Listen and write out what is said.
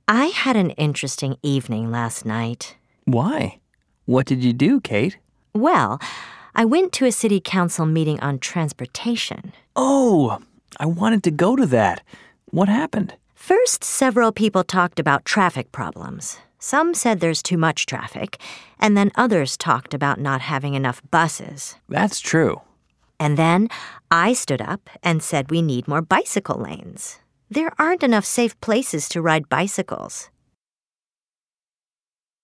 I had an interesting evening last night. Why? What did you do, Kate? Well, I went to a city council meeting on transportation. Oh, I wanted to go to that. What happened? First, several people talked about traffic problems. Some said there's too much traffic, and then others talked about not having enough buses. That's true. And then I stood up and said we need more bicycle lanes. There aren't enough safe places to ride bicycles.